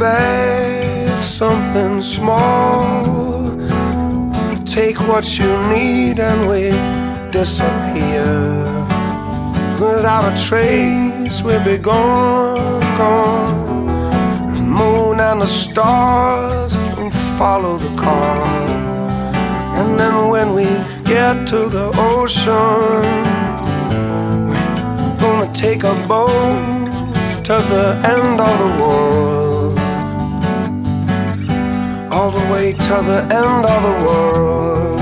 bag, something small. Take what you need and we disappear. Without a trace we'll be gone, gone. The moon and the stars will follow the car. And then when we get to the ocean, we're gonna take a boat to the end of the world, all the way to the end of the world.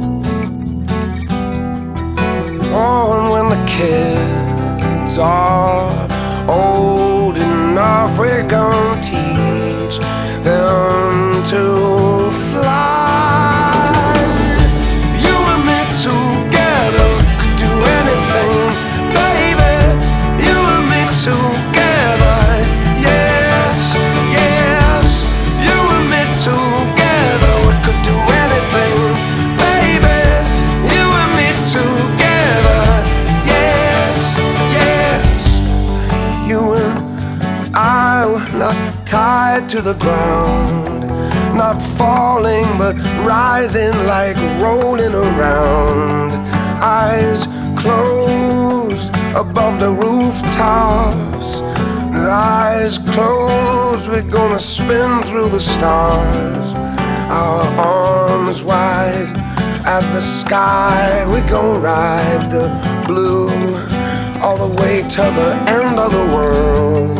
Oh, and when the kids are old enough, we're gonna teach them to fly. You and me together could do anything, baby. You and me together, yes, yes. You and me together, we could do anything, baby. You and me together, yes, yes. You and I were not tied to the ground, not falling but rising like rolling around. Eyes closed above the rooftops, eyes closed, we're gonna spin through the stars. Our arms wide as the sky, we're gonna ride the blue all the way to the end of the world,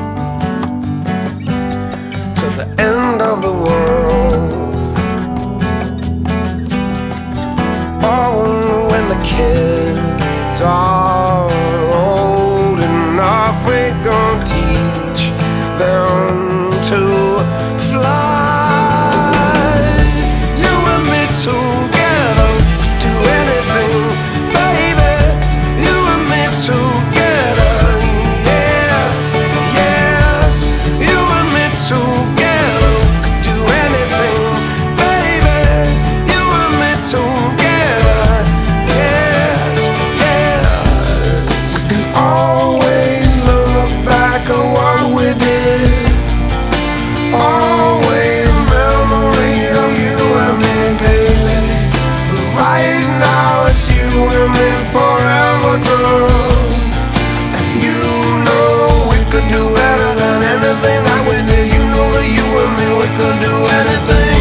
to the end of the world. Oh, when the kids are old enough, we're gonna teach them to fly. You and me together could do anything, baby. You and me together, yes, yes. You and me together could do anything, baby. You and me together, yes, yes. We can always look back at what we did, always a memory of you and me, baby. But right now it's you and me forever, girl. And you know we could do better than anything that we did. You know that you and me, we could do anything.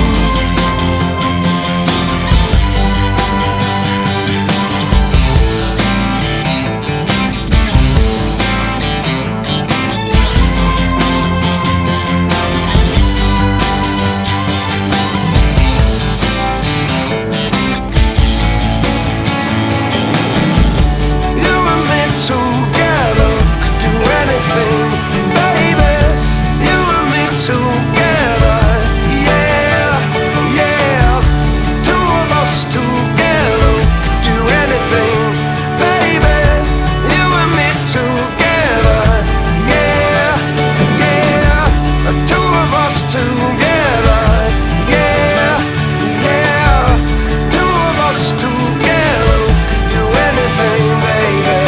You and me together could do anything, baby. You and me together, yeah, yeah. Two of us together could do anything, baby. You and me together, yeah, yeah. Two of us together, yeah, yeah. Two of us together could do anything, baby.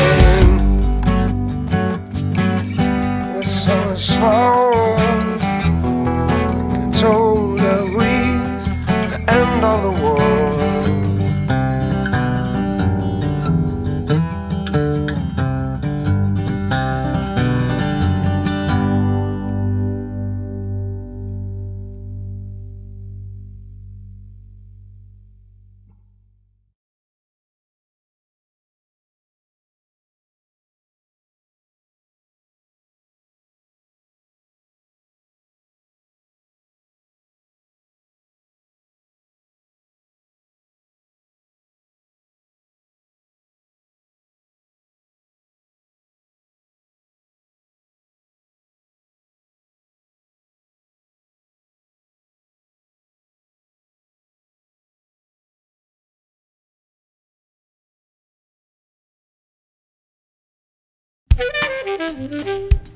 We're so small, told that we's the end of the world. Thank you.